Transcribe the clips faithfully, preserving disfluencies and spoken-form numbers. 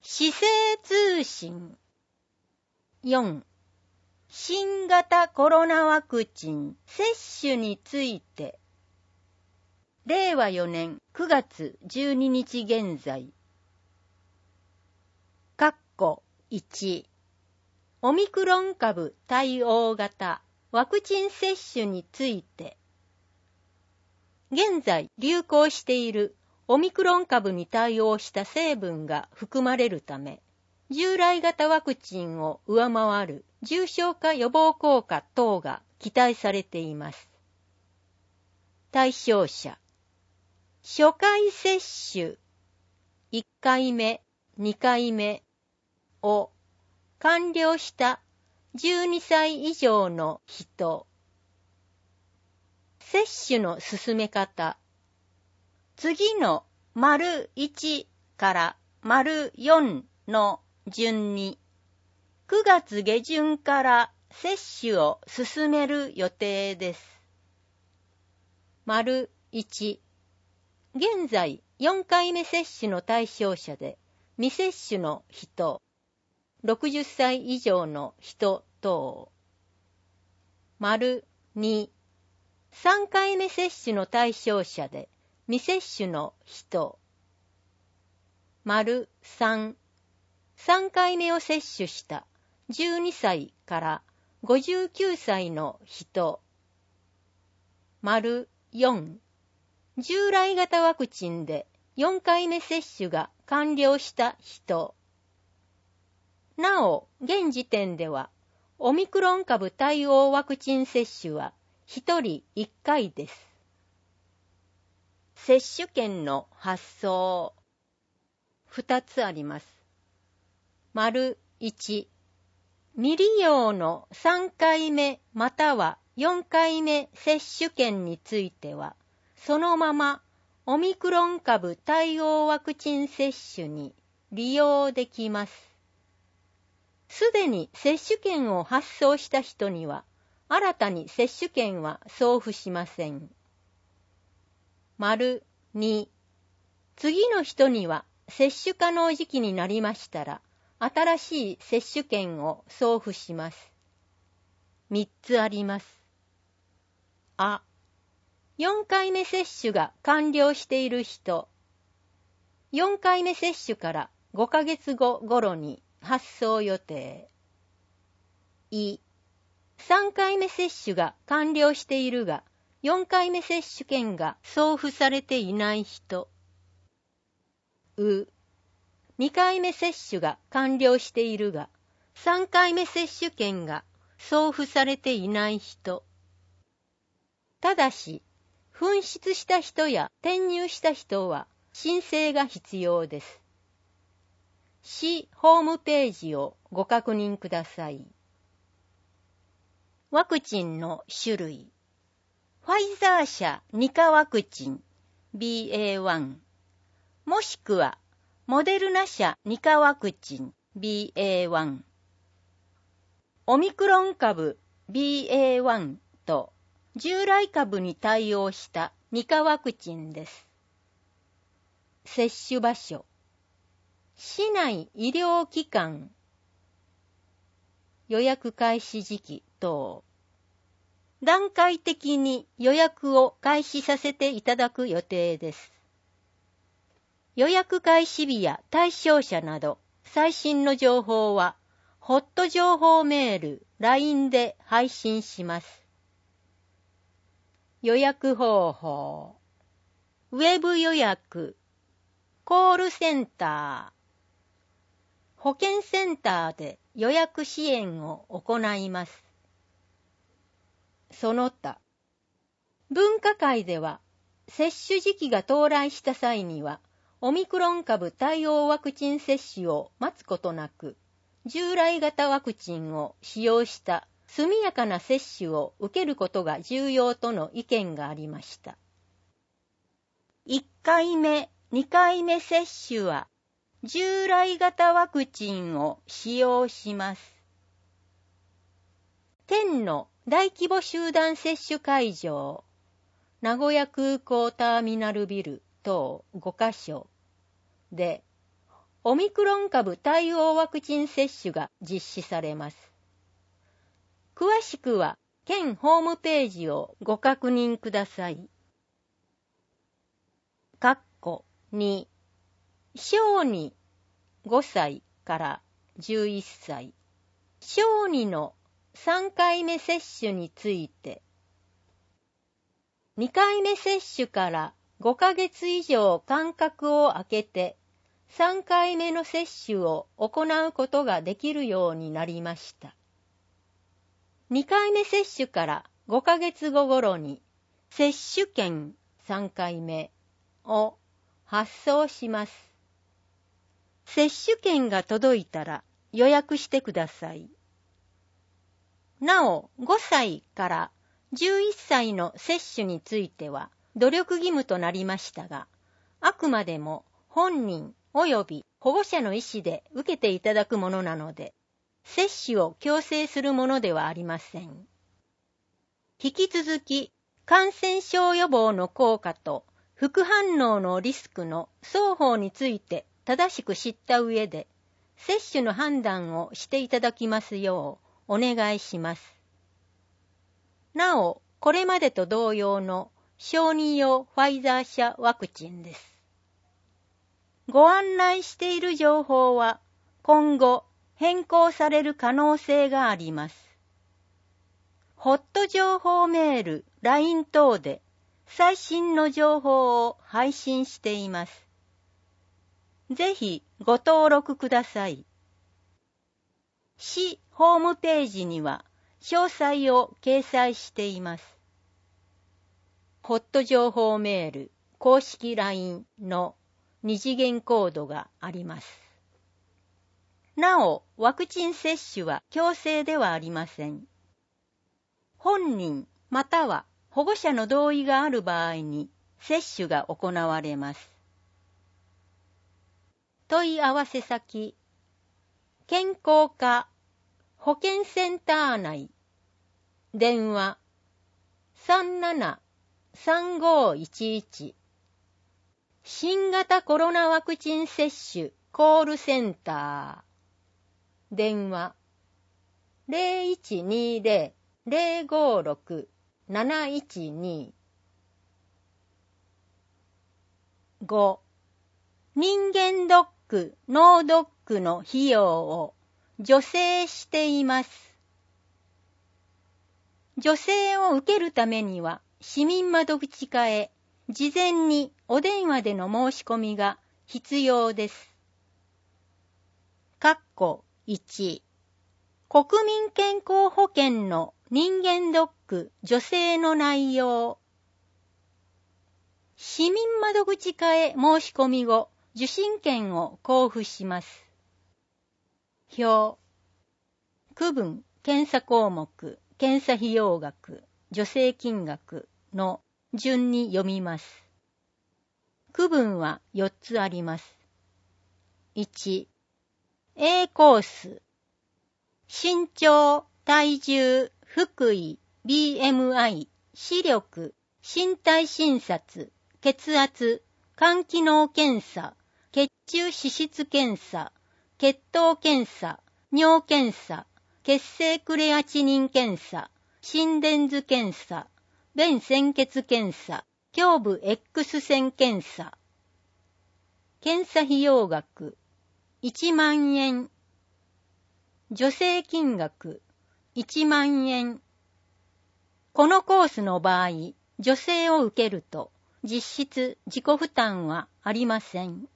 市政通信。よん. 新型コロナワクチン接種について。れいわよねんくがつじゅうににち現在。括弧いち。オミクロン株対応型ワクチン接種について。現在流行しているオミクロン株に対応した成分が含まれるため、従来型ワクチンを上回る重症化予防効果等が期待されています。対象者。初回接種、いっかいめ、にかいめを完了したじゅうにさい以上の人。接種の進め方。次の丸いちから丸よんの順にくがつげじゅんから接種を進める予定です。丸いち。現在よんかいめ接種の対象者で未接種の人、ろくじゅっさい以上の人等。丸に。さんかいめ接種の対象者で未接種の人。丸さん。さんかいめを接種したじゅうにさいからごじゅうきゅうさいの人。丸よん。従来型ワクチンでよんかいめ接種が完了した人。なお、現時点ではオミクロン株対応ワクチン接種はひとりいっかいです。接種券の発送。ふたつあります。丸いち。未利用のさんかいめまたはよんかいめ接種券については、そのままオミクロン株対応ワクチン接種に利用できます。すでに接種券を発送した人には、新たに接種券は送付しません。丸に。次の人には接種可能時期になりましたら、新しい接種券を送付します。みっつあります。あ。よんかいめ接種が完了している人。よんかいめ接種からごかげつご頃に発送予定。い。さんかいめ接種が完了しているが、よんかいめ接種券が送付されていない人。う。にかいめ接種が完了しているが、さんかいめ接種券が送付されていない人。ただし、紛失した人や転入した人は申請が必要です。市ホームページをご確認ください。ワクチンの種類。ファイザー社にかワクチン ビーエーワン もしくはモデルナ社にかワクチン ビーエーワン。オミクロン株 ビーエーワン と従来株に対応したにかワクチンです。接種場所。市内医療機関。予約開始時期等。段階的に予約を開始させていただく予定です。予約開始日や対象者など最新の情報はホット情報メール、ライン で配信します。予約方法。ウェブ予約、コールセンター、保健センターで予約支援を行います。その他、分科会では接種時期が到来した際には、オミクロン株対応ワクチン接種を待つことなく、従来型ワクチンを使用した速やかな接種を受けることが重要との意見がありました。いっかいめ、にかいめ接種は従来型ワクチンを使用します。県の大規模集団接種会場、名古屋空港ターミナルビル等ごかしょで、 オミクロン株対応ワクチン接種が実施されます。詳しくは県ホームページをご確認ください。括弧に、小児ごさいからじゅういっさい、小児のさんかいめ接種について、にかいめ接種からごかげつ以上間隔を空けてさんかいめの接種を行うことができるようになりました。にかいめ接種からごかげつご頃に接種券さんかいめを発送します。接種券が届いたら予約してください。なお、ごさいからじゅういっさいの接種については努力義務となりましたが、あくまでも本人及び保護者の意思で受けていただくものなので、接種を強制するものではありません。引き続き、感染症予防の効果と副反応のリスクの双方について正しく知った上で、接種の判断をしていただきますようお願いします。なお、これまでと同様の小児用ファイザー社ワクチンです。ご案内している情報は今後変更される可能性があります。ホット情報メール、ライン 等で最新の情報を配信しています。ぜひご登録ください。市ホームページには詳細を掲載しています。ホット情報メール、公式 ライン の二次元コードがあります。なお、ワクチン接種は強制ではありません。本人または保護者の同意がある場合に接種が行われます。問い合わせ先、健康課保健センター内、電話 さんななさんごいちいち、新型コロナワクチン接種コールセンター、電話 ゼロいちにゼロ ゼロごろく なないちに。ご. 人間ドック、脳ドックの費用を助成しています。助成を受けるためには市民窓口課へ事前にお電話での申し込みが必要です。括弧いち、国民健康保険の人間ドック助成の内容。市民窓口課へ申し込み後、受診券を交付します。表。区分、検査項目、検査費用額、助成金額の順に読みます。区分はよっつあります。いち、A コース。身長、体重、腹囲、ビーエムアイ、視力、身体診察、血圧、肝機能検査、血中脂質検査、血糖検査、尿検査、血清クレアチニン検査、心電図検査、便潜血検査、胸部 X 線検査。検査費用額いちまんえん。助成金額いちまんえん。このコースの場合、助成を受けると実質自己負担はありません。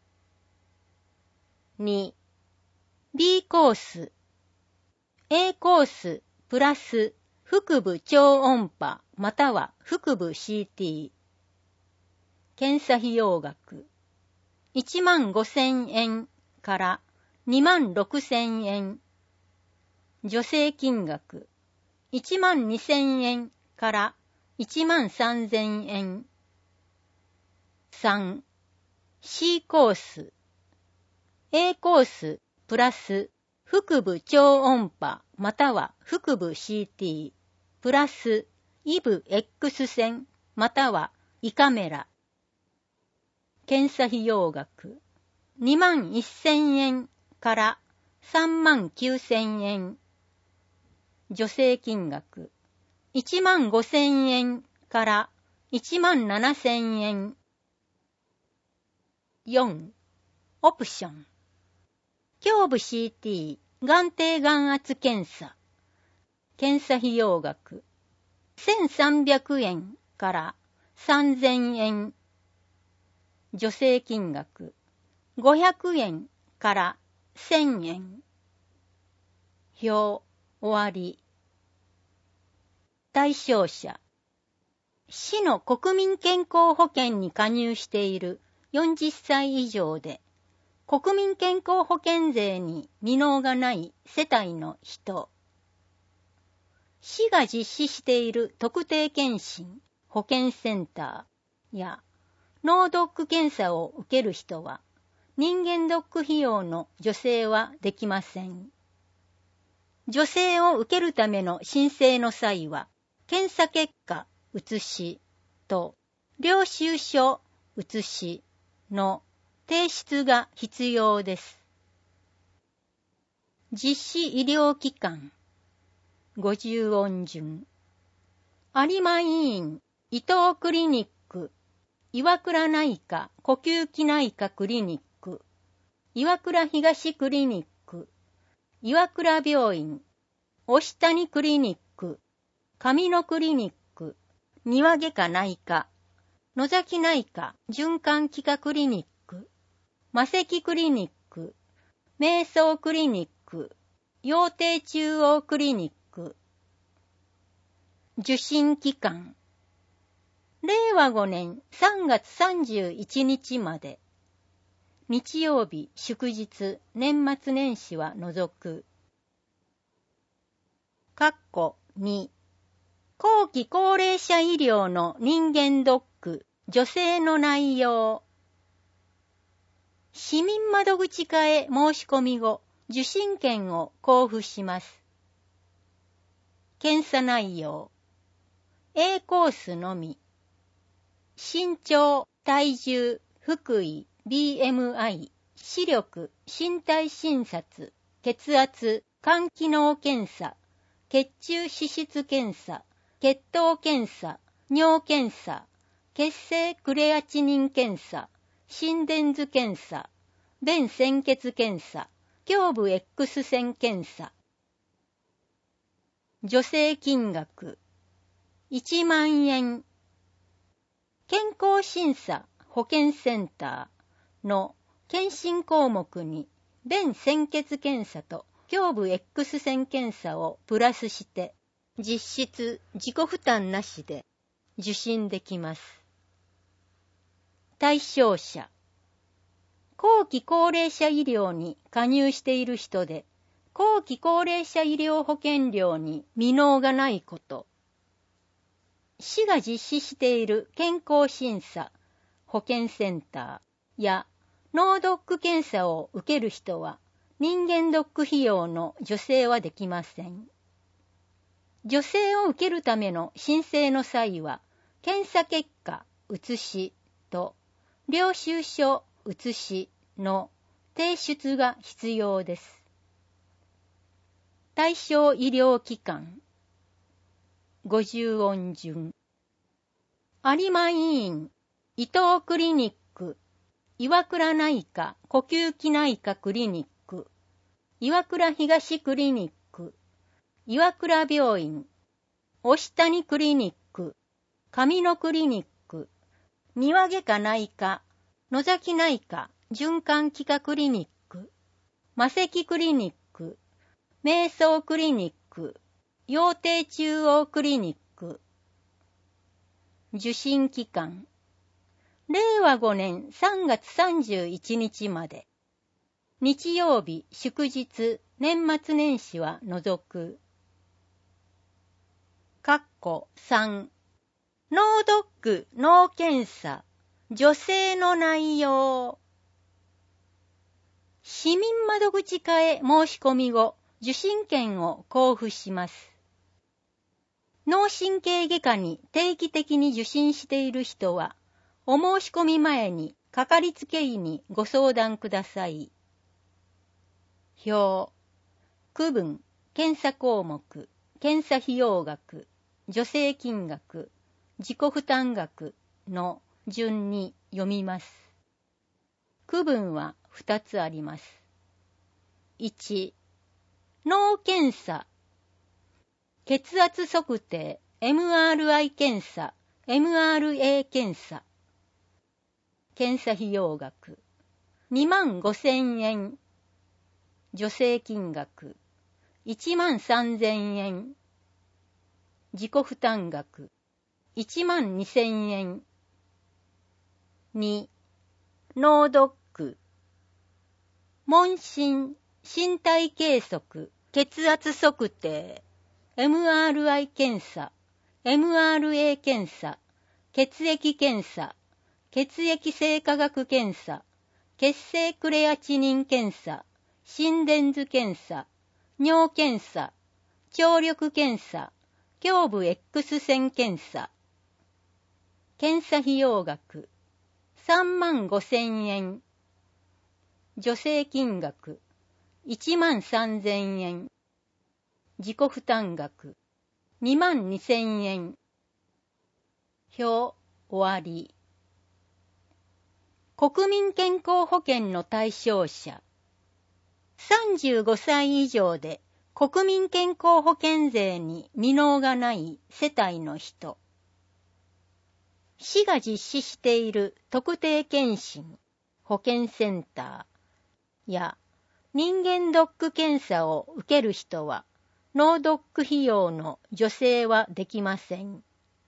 に. B コース。A コースプラス腹部超音波または腹部 シーティー。検査費用額いちまんごせんえんからにまんろくせんえん。助成金額いちまんにせんえんからいちまんさんぜんえん。さん. C コース。A コースプラス腹部超音波または腹部 シーティー プラス胃部 X 線または胃カメラ。検査費用額にまんせんえんからさんまんきゅうせんえん。助成金額いちまんごせんえんからいちまんななせんえん。よん. オプション胸部 シーティー 眼底眼圧検査検査費用額せんさんびゃくえんからさんぜんえん。助成金額ごひゃくえんからせんえん。表終わり。対象者市の国民健康保険に加入しているよんじゅっさい以上で国民健康保険税に未納がない世帯の人。市が実施している特定健診、保健センターや脳ドック検査を受ける人は人間ドック費用の助成はできません。助成を受けるための申請の際は検査結果写しと領収書写しの提出が必要です。実施医療機関ごじゅう音順有馬医院伊東クリニック岩倉内科呼吸器内科クリニック岩倉東クリニック岩倉病院押谷クリニック上野クリニック庭外科内科野崎内科循環器科クリニック魔石クリニック瞑想クリニック陽帝中央クリニック受診期間れいわごねんさんがつさんじゅういちにちまで日曜日祝日年末年始は除く。括弧に後期高齢者医療の人間ドック助成の内容市民窓口課へ申し込み後受診券を交付します。検査内容 A コースのみ身長、体重、腹囲、ビーエムアイ、視力、身体診察、血圧、肝機能検査、血中脂質検査、血糖検査、尿検査、血清クレアチニン検査、心電図検査、便潜血検査、胸部 X 線検査。助成金額いちまんえん。健康審査保健センターの検診項目に便潜血検査と胸部 X 線検査をプラスして実質自己負担なしで受診できます。対象者後期高齢者医療に加入している人で後期高齢者医療保険料に未納がないこと。市が実施している健康審査、保健センターや脳ドック検査を受ける人は人間ドック費用の助成はできません。助成を受けるための申請の際は検査結果写しと領収書写しの提出が必要です。対象医療機関ごじゅう音順有馬医院伊東クリニック岩倉内科呼吸器内科クリニック岩倉東クリニック岩倉病院押谷クリニック上野クリニック庭外科内科野崎内科循環器科クリニック魔石クリニック瞑想クリニック陽帝中央クリニック受診期間れいわごねんさんがつさんじゅういちにちまで日曜日祝日年末年始は除く。括弧さん脳ドック脳検査助成の内容市民窓口課へ申し込み後受診券を交付します。脳神経外科に定期的に受診している人はお申し込み前にかかりつけ医にご相談ください。表、区分、検査項目、検査費用額、助成金額、自己負担額の順に読みます。区分はふたつあります。いち、脳検査、血圧測定、エムアールアイ 検査、エムアールエー 検査。検査費用額、にまんごせんえん。助成金額、いちまんさんぜんえん。自己負担額、いちまんにせんえん。に、脳ドック、問診、身体計測、血圧測定、エムアールアイ 検査、エムアールエー 検査、血液検査、血液性化学検査、血清クレアチニン検査、心電図検査、尿検査、聴力検査、胸部 X 線検査。検査費用額、さんまんごせんえん。助成金額、いちまんさんぜんえん。自己負担額、にまんにせんえん。表、終わり。国民健康保険の対象者。さんじゅうごさい以上で国民健康保険税に未納がない世帯の人。市が実施している特定健診、保健センターや人間ドック検査を受ける人は、脳ドック費用の助成はできません。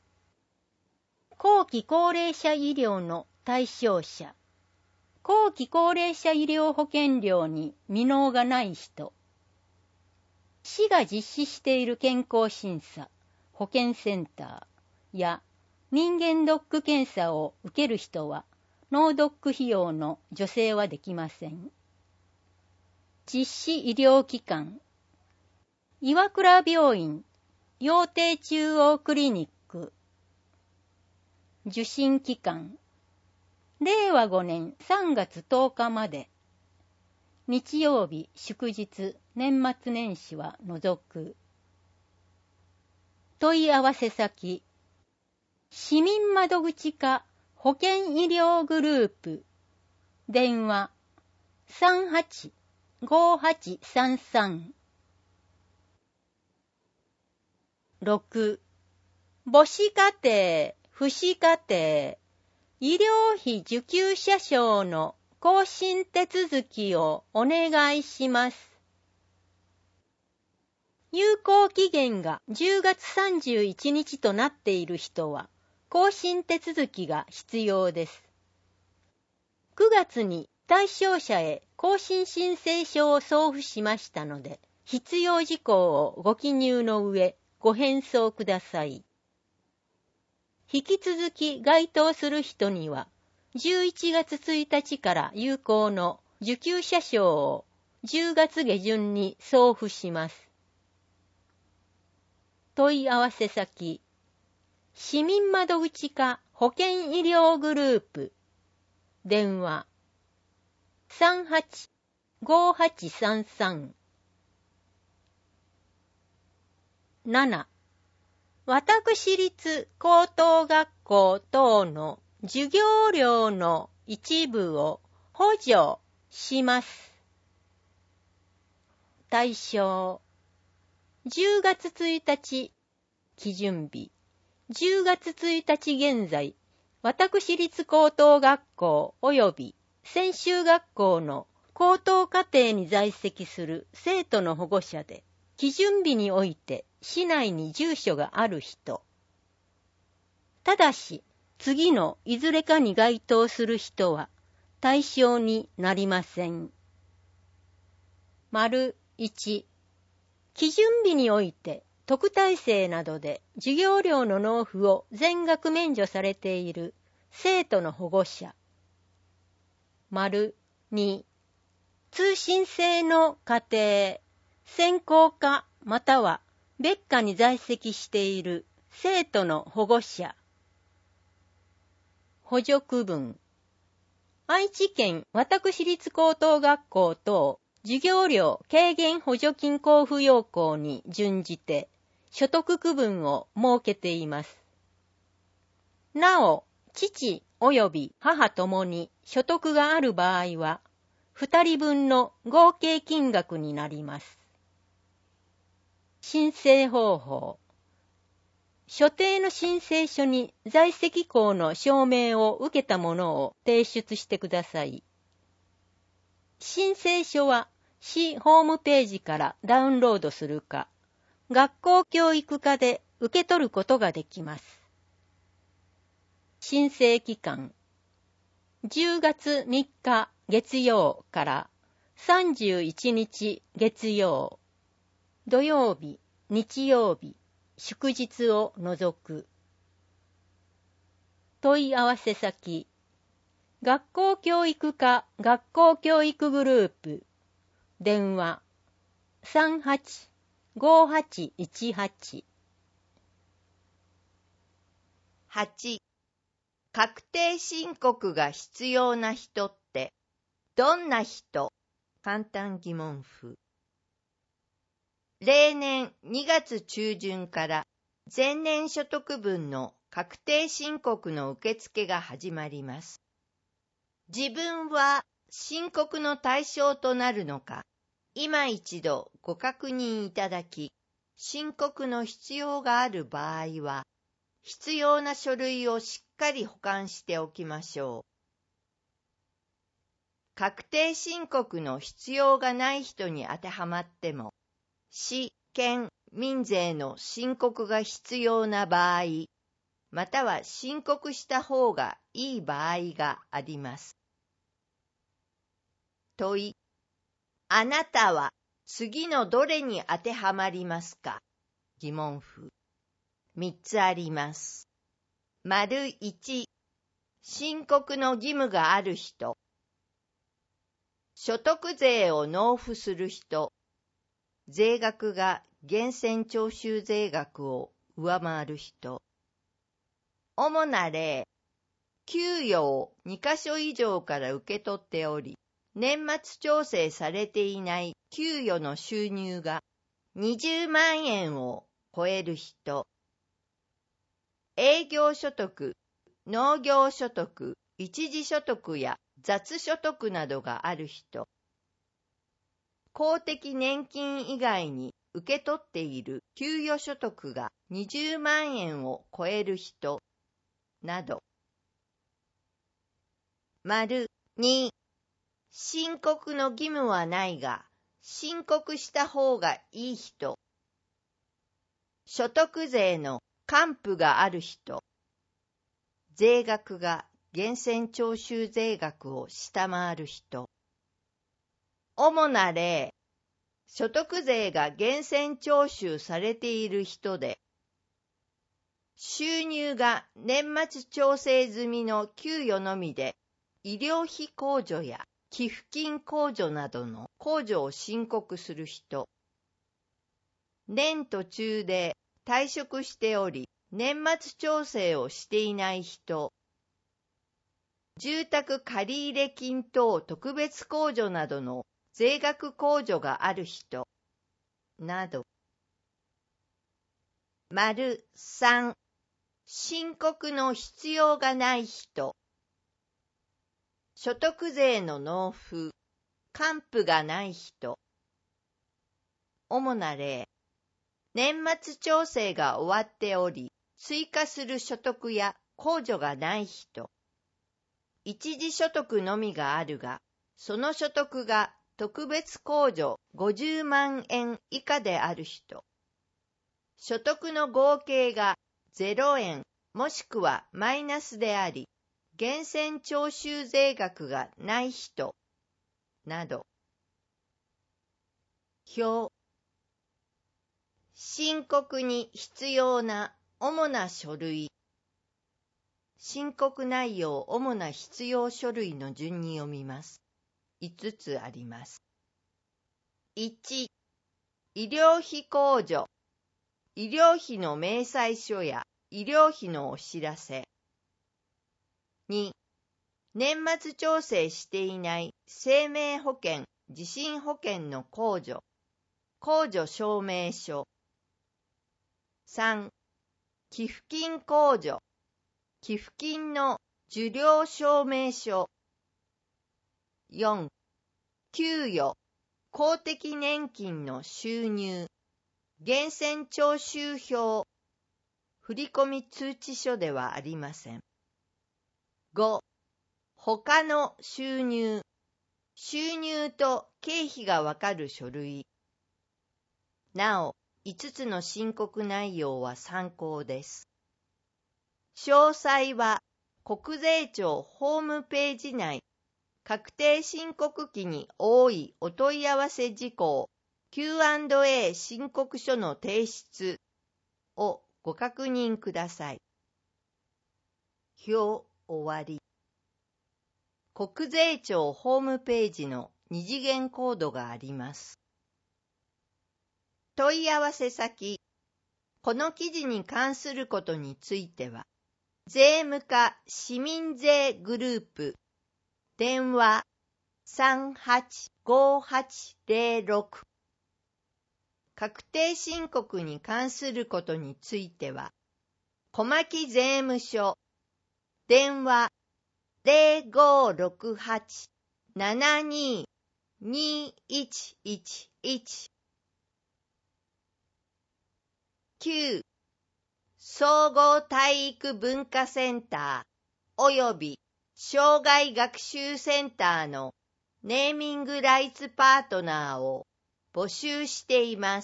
後期高齢者医療の対象者。後期高齢者医療保険料に未納がない人。市が実施している健康審査、保健センターや人間ドック検査を受ける人は、脳ドック費用の助成はできません。実施医療機関。岩倉病院、陽帝中央クリニック。受診期間。れいわごねんさんがつとおかまで。日曜日、祝日、年末年始は除く。問い合わせ先。市民窓口課保健医療グループ。電話 さんはちごはちさんさん。ろく、母子家庭、父子家庭、医療費受給者証の更新手続きをお願いします。有効期限がじゅうがつさんじゅういちにちとなっている人は、更新手続きが必要です。くがつに対象者へ更新申請書を送付しましたので、必要事項をご記入の上、ご返送ください。引き続き該当する人には、じゅういちがつついたちから有効の受給者証をじゅうがつげじゅんに送付します。問い合わせ先、市民窓口課保健医療グループ、電話さんはちごはちさんさん。なな、私立高等学校等の授業料の一部を補助します。対象、じゅうがつついたち基準日、じゅうがつついたち現在、私立高等学校及び専修学校の高等課程に在籍する生徒の保護者で、基準日において市内に住所がある人。ただし、次のいずれかに該当する人は対象になりません。丸いち、基準日において特待生などで授業料の納付を全額免除されている生徒の保護者。丸に、通信制の家庭、専攻科または別科に在籍している生徒の保護者。補助区分。 愛知県私立高等学校等授業料軽減補助金交付要項に準じて所得区分を設けています。なお、父及び母ともに所得がある場合は、二人分の合計金額になります。申請方法。所定の申請書に在籍校の証明を受けたものを提出してください。申請書は市ホームページからダウンロードするか、学校教育課で受け取ることができます。申請期間。じゅうがつみっか月曜からさんじゅういちにち月曜、土曜日、日曜日、祝日を除く。問い合わせ先。学校教育課学校教育グループ。電話 さんはちごはちいちはち。 はち. 確定申告が必要な人ってどんな人？簡単疑問符。例年にがつ中旬から前年所得分の確定申告の受付が始まります。自分は申告の対象となるのか、今一度ご確認いただき、申告の必要がある場合は、必要な書類をしっかり保管しておきましょう。確定申告の必要がない人に当てはまっても、市、県、民税の申告が必要な場合、または申告した方がいい場合があります。問い。あなたは次のどれに当てはまりますか？疑問符。みっつあります。丸いち、申告の義務がある人。所得税を納付する人。税額が源泉徴収税額を上回る人。主な例、給与をにかしょ以上から受け取っており、年末調整されていない給与の収入がにじゅうまんえんを超える人。営業所得、農業所得、一時所得や雑所得などがある人。公的年金以外に受け取っている給与所得がにじゅうまんえんを超える人。など。丸に、申告の義務はないが、申告した方がいい人。所得税の還付がある人。税額が源泉徴収税額を下回る人。主な例、所得税が源泉徴収されている人で、収入が年末調整済みの給与のみで、医療費控除や寄付金控除などの控除を申告する人。年途中で退職しており、年末調整をしていない人。住宅借入金等特別控除などの税額控除がある人。など。丸さん、申告の必要がない人。所得税の納付、還付がない人。主な例、年末調整が終わっており、追加する所得や控除がない人。一時所得のみがあるが、その所得が特別控除ごじゅうまんえん以下である人。所得の合計がゼロえんもしくはマイナスであり、源泉徴収税額がない人。など。表。申告に必要な主な書類。申告内容主な必要書類の順に読みます。いつつあります。いち、医療費控除。医療費の明細書や医療費のお知らせ。に、 年末調整していない生命保険、地震保険の控除、控除証明書。さん、寄付金控除、寄付金の受領証明書。よん、給与、公的年金の収入、源泉徴収票、振込通知書ではありません。ご、他の収入、収入と経費がわかる書類。なお、いつつの申告内容は参考です。詳細は国税庁ホームページ内、確定申告期に多いお問い合わせ事項 キューアンドエー 申告書の提出をご確認ください。表終わり。国税庁ホームページの二次元コードがあります。問い合わせ先、この記事に関することについては、税務課市民税グループ、電話 さんはちごはちゼロろく、確定申告に関することについては、小牧税務署、電話 ゼロごろくはち ななにー にーいちいちいち。きゅう、総合体育文化センターおよび障害学習センターのネーミングライツパートナーを募集しています。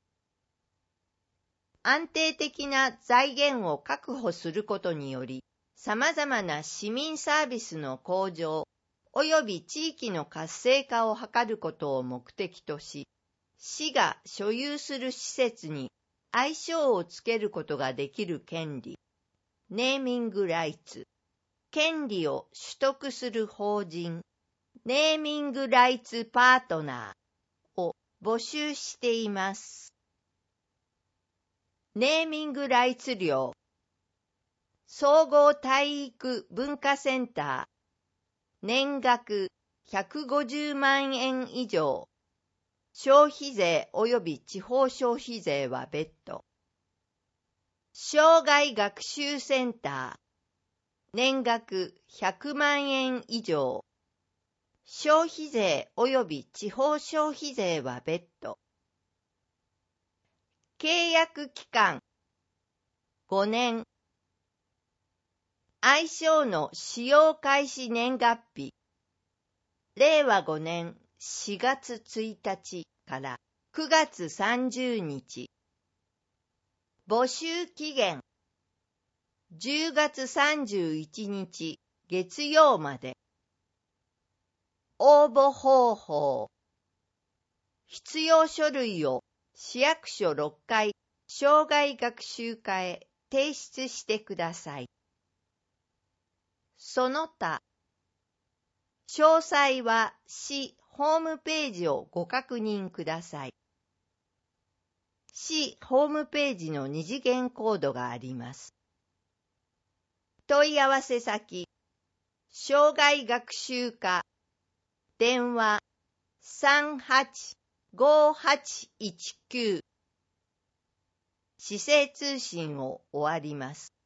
安定的な財源を確保することにより、様々な市民サービスの向上および地域の活性化を図ることを目的とし、市が所有する施設に愛称をつけることができる権利、ネーミングライツ、権利を取得する法人、ネーミングライツパートナーを募集しています。ネーミングライツ料、総合体育文化センター、年額ひゃくごじゅうまんえん以上、消費税及び地方消費税は別途。障害学習センター、年額ひゃくまんえん以上、消費税及び地方消費税は別途。契約期間ごねん。愛称の使用開始年月日、れいわごねんしがつついたちからくがつさんじゅうにち。募集期限じゅうがつさんじゅういちにち月曜まで。応募方法。必要書類を市役所ろっかい障害学習課へ提出してください。その他、詳細は市ホームページをご確認ください。市ホームページの二次元コードがあります。問い合わせ先、障害学習課、電話 さんはちごはちいちきゅう。市政通信を終わります。